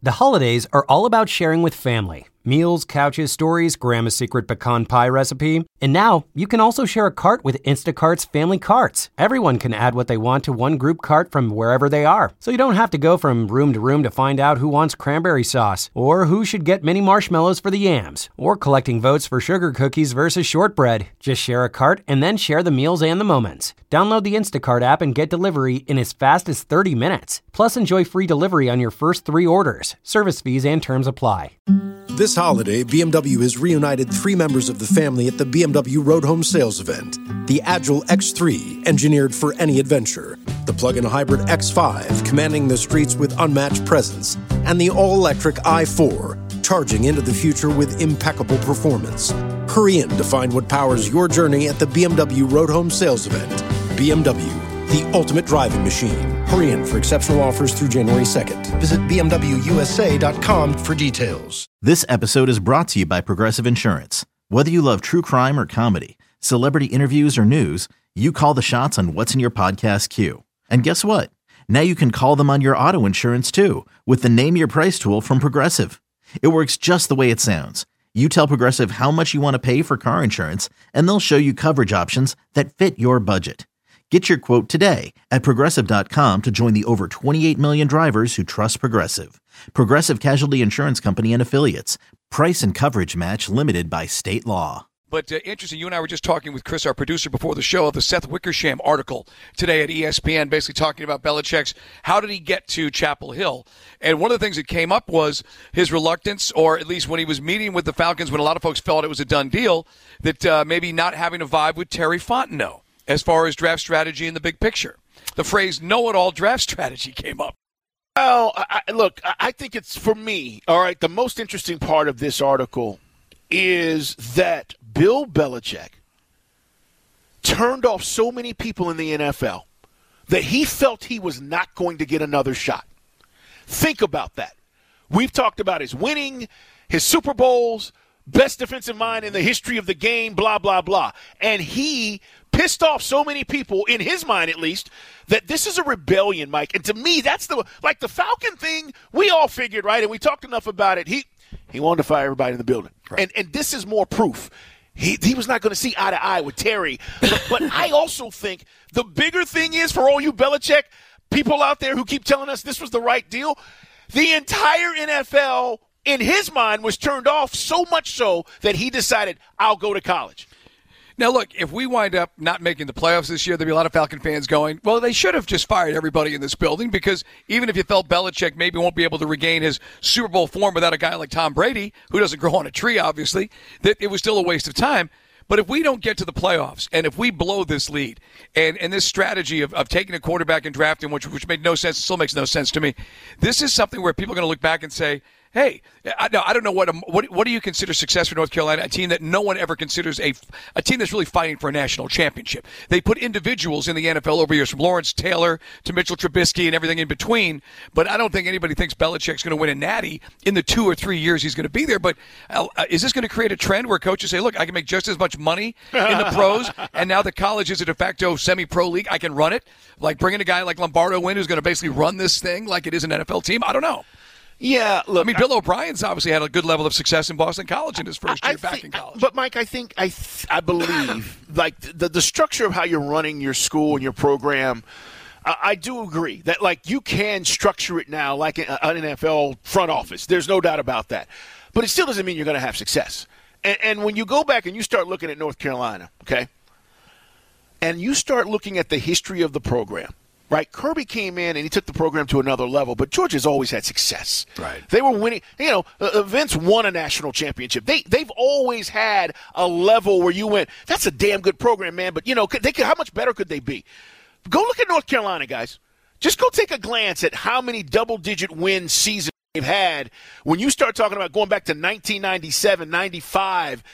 The holidays are all about sharing with family. Meals, couches, stories, Grandma's secret pecan pie recipe. And now, you can also share a cart with Instacart's Family Carts. Everyone can add what they want to one group cart from wherever they are. So you don't have to go from room to find out who wants cranberry sauce, or who should get mini marshmallows for the yams, or collecting votes for sugar cookies versus shortbread. Just share a cart and then share the meals and the moments. Download the Instacart app and get delivery in as fast as 30 minutes. Plus, enjoy free delivery on your first 3 orders. Service fees and terms apply. This holiday, BMW has reunited 3 members of the family at the BMW Road Home Sales event. The Agile X3, engineered for any adventure. The plug-in hybrid X5, commanding the streets with unmatched presence. And the all-electric i4, charging into the future with impeccable performance. Hurry in to find what powers your journey at the BMW Road Home Sales event. BMW, the ultimate driving machine. Hurry in for exceptional offers through January 2nd. Visit BMWUSA.com for details. This episode is brought to you by Progressive Insurance. Whether you love true crime or comedy, celebrity interviews or news, you call the shots on what's in your podcast queue. And guess what? Now you can call them on your auto insurance too with the Name Your Price tool from Progressive. It works just the way it sounds. You tell Progressive how much you want to pay for car insurance, and they'll show you coverage options that fit your budget. Get your quote today at Progressive.com to join the over 28 million drivers who trust Progressive. Progressive Casualty Insurance Company and Affiliates. Price and coverage match limited by state law. But interesting, you and I were just talking with Chris, our producer, before the show of the Seth Wickersham article today at ESPN, basically talking about Belichick's, how did he get to Chapel Hill? And one of the things that came up was his reluctance, or at least when he was meeting with the Falcons, when a lot of folks felt it was a done deal, that maybe not having a vibe with Terry Fontenot as far as draft strategy in the big picture. The phrase know-it-all draft strategy came up. Well, I think it's, for me, all right, the most interesting part of this article is that Bill Belichick turned off so many people in the NFL that he felt he was not going to get another shot. Think about that. We've talked about his winning, his Super Bowls, best defensive mind in the history of the game, blah, blah, blah. And he pissed off so many people, in his mind at least, that this is a rebellion, Mike. And to me, that's the Falcon thing, we all figured, right? And we talked enough about it. He wanted to fire everybody in the building. Right. And this is more proof. He was not going to see eye to eye with Terry. But I also think the bigger thing is, for all you Belichick people out there who keep telling us this was the right deal, the entire NFL, in his mind, was turned off, so much so that he decided, I'll go to college. Now, look, if we wind up not making the playoffs this year, there'll be a lot of Falcon fans going, well, they should have just fired everybody in this building, because even if you felt Belichick maybe won't be able to regain his Super Bowl form without a guy like Tom Brady, who doesn't grow on a tree, obviously, that it was still a waste of time. But if we don't get to the playoffs, and if we blow this lead, and this strategy of taking a quarterback and drafting, which made no sense, still makes no sense to me, this is something where people are going to look back and say, hey, I don't know what do you consider success for North Carolina, a team that no one ever considers a team that's really fighting for a national championship. They put individuals in the NFL over years, from Lawrence Taylor to Mitchell Trubisky and everything in between, but I don't think anybody thinks Belichick's going to win a natty in the 2 or 3 years he's going to be there. But is this going to create a trend where coaches say, look, I can make just as much money in the pros, and now the college is a de facto semi-pro league, I can run it, like bringing a guy like Lombardo in who's going to basically run this thing like it is an NFL team? I don't know. Yeah, look. I mean, Bill O'Brien's obviously had a good level of success in Boston College in his first year back in college. But, Mike, I believe, like, the structure of how you're running your school and your program, I do agree that, like, you can structure it now like an NFL front office. There's no doubt about that. But it still doesn't mean you're going to have success. And when you go back and you start looking at North Carolina, okay, and you start looking at the history of the program, right? Kirby came in and he took the program to another level, but Georgia's always had success. Right. They were winning. Vince won a national championship. They've always had a level where you went, that's a damn good program, man. But, how much better could they be? Go look at North Carolina, guys. Just go take a glance at how many double-digit win seasons they've had when you start talking about going back to 1997, 95,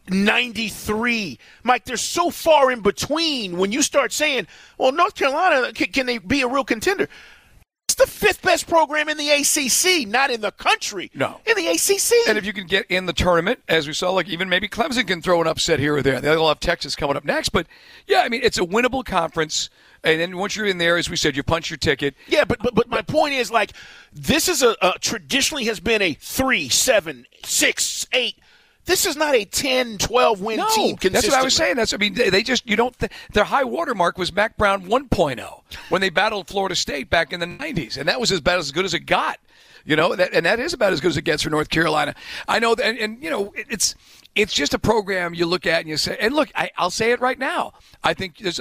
93. Mike, they're so far in between when you start saying, well, North Carolina, can they be a real contender? It's the 5th best program in the ACC, not in the country. No. In the ACC. And if you can get in the tournament, as we saw, like even maybe Clemson can throw an upset here or there. They'll have Texas coming up next. But, yeah, I mean, it's a winnable conference. And then once you're in there, as we said, you punch your ticket. Yeah, but my point is, like, this is traditionally has been a 3, 7, 6, 8. This is not a 10, 12-win team consistently. That's what I was saying. They just, you don't, their high water mark was Mac Brown 1.0 when they battled Florida State back in the 90s. And that was about as good as it got. You know, that is about as good as it gets for North Carolina. I know that, and you know, it's just a program you look at and you say, and look, I'll say it right now. I think there's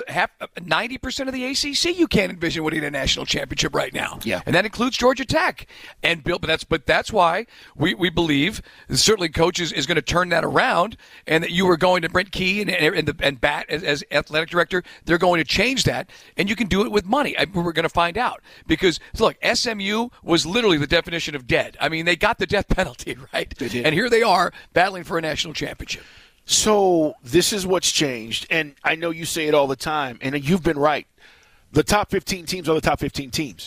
90% of the ACC you can't envision winning a national championship right now. Yeah. And that includes Georgia Tech. And Bill, but that's why we believe certainly coach is going to turn that around, and that you are going to Brent Key and Bat as athletic director, they're going to change that, and you can do it with money. We're going to find out, because look, SMU was literally the definition of dead. I mean, they got the death penalty, right? They did. And here they are battling for a national championship. So this is what's changed, and I know you say it all the time, and you've been right. The top 15 teams are the top 15 teams.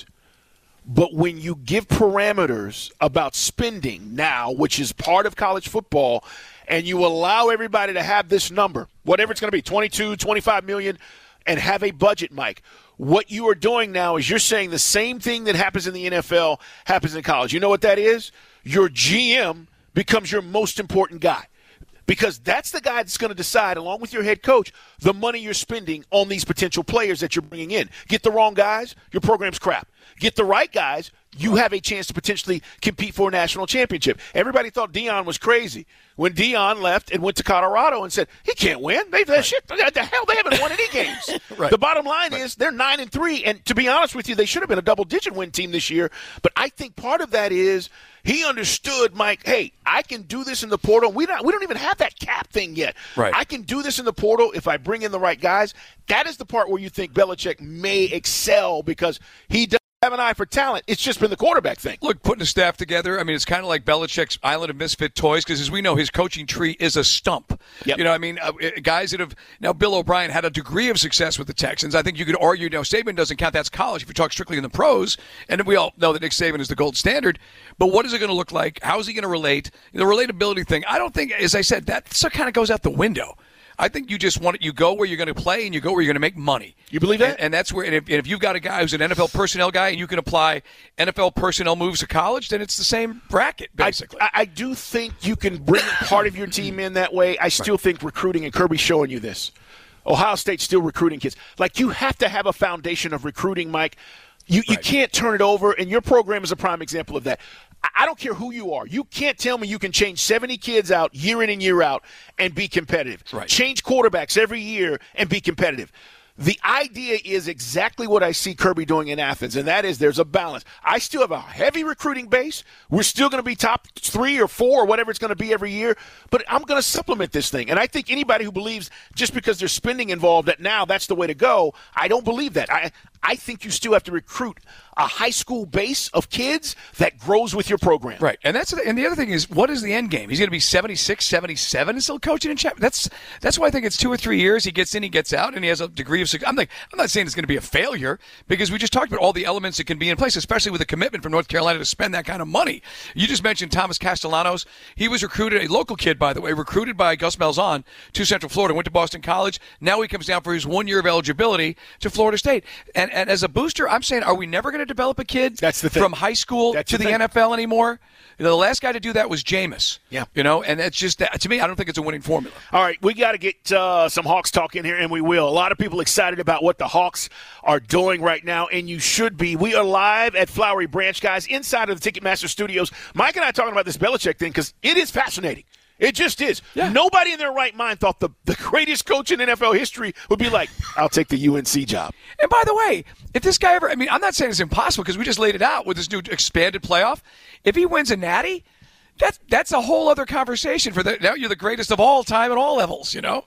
But when you give parameters about spending now, which is part of college football, and you allow everybody to have this number, whatever it's going to be, 22, 25 million, and have a budget, Mike, what you are doing now is you're saying the same thing that happens in the NFL happens in college. You know what that is? Your GM becomes your most important guy. Because that's the guy that's going to decide, along with your head coach, the money you're spending on these potential players that you're bringing in. Get the wrong guys, your program's crap. Get the right guys, you have a chance to potentially compete for a national championship. Everybody thought Deion was crazy when Deion left and went to Colorado and said, he can't win. What the hell? They haven't won any games. Right. The bottom line is they're 9-3, and to be honest with you, they should have been a double-digit win team this year. But I think part of that is he understood, Mike, hey, I can do this in the portal. We don't even have that cap thing yet. Right. I can do this in the portal if I bring in the right guys. That is the part where you think Belichick may excel, because he does have an eye for talent. It's just been the quarterback thing. Look, putting a staff together, I mean, it's kind of like Belichick's island of misfit toys, because as we know, his coaching tree is a stump. Yep. You know, I mean, guys that have – now, Bill O'Brien had a degree of success with the Texans. I think you could argue, Saban doesn't count. That's college if you talk strictly in the pros. And we all know that Nick Saban is the gold standard. But what is it going to look like? How is he going to relate? The relatability thing, I don't think, as I said, that kind of goes out the window. I think you just want it. You go where you're going to play, and you go where you're going to make money. You believe that? And that's where. And if you've got a guy who's an NFL personnel guy, and you can apply NFL personnel moves to college, then it's the same bracket, basically. I do think you can bring part of your team in that way. I still think recruiting, and Kirby's showing you this. Ohio State's still recruiting kids. Like, you have to have a foundation of recruiting, Mike. You can't turn it over, and your program is a prime example of that. I don't care who you are. You can't tell me you can change 70 kids out year in and year out and be competitive. Right. Change quarterbacks every year and be competitive. The idea is exactly what I see Kirby doing in Athens, and that is there's a balance. I still have a heavy recruiting base. We're still going to be top 3 or 4 or whatever it's going to be every year, but I'm going to supplement this thing. And I think anybody who believes just because there's spending involved that now that's the way to go, I don't believe that. I think you still have to recruit a high school base of kids that grows with your program. Right. And the other thing is, what is the end game? He's going to be 76, 77 and still coaching in champion. That's why I think it's 2 or 3 years. He gets in, he gets out, and he has a degree of success. I'm not saying it's going to be a failure, because we just talked about all the elements that can be in place, especially with a commitment from North Carolina to spend that kind of money. You just mentioned Thomas Castellanos. He was recruited, a local kid, by the way, recruited by Gus Malzahn to Central Florida, went to Boston College. Now he comes down for his 1 year of eligibility to Florida State. And as a booster, I'm saying, are we never going to develop a kid That's the thing. from high school to the NFL anymore? The last guy to do that was Jameis. Yeah. And that's just, to me, I don't think it's a winning formula. All right, we got to get some Hawks talk in here, and we will. A lot of people excited about what the Hawks are doing right now, and you should be. We are live at Flowery Branch, guys, inside of the Ticketmaster Studios. Mike and I are talking about this Belichick thing because it is fascinating. It just is. Yeah. Nobody in their right mind thought the greatest coach in NFL history would be like, I'll take the UNC job. And by the way, if this guy ever, I'm not saying it's impossible, because we just laid it out with this new expanded playoff. If he wins a natty, that's a whole other conversation. Now you're the greatest of all time at all levels,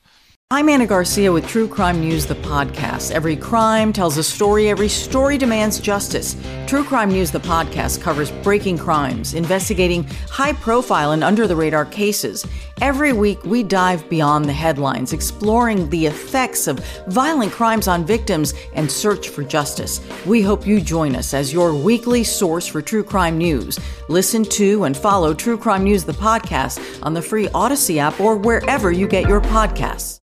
I'm Anna Garcia with True Crime News, the podcast. Every crime tells a story. Every story demands justice. True Crime News, the podcast, covers breaking crimes, investigating high-profile and under-the-radar cases. Every week, we dive beyond the headlines, exploring the effects of violent crimes on victims and search for justice. We hope you join us as your weekly source for true crime news. Listen to and follow True Crime News, the podcast, on the free Odyssey app or wherever you get your podcasts.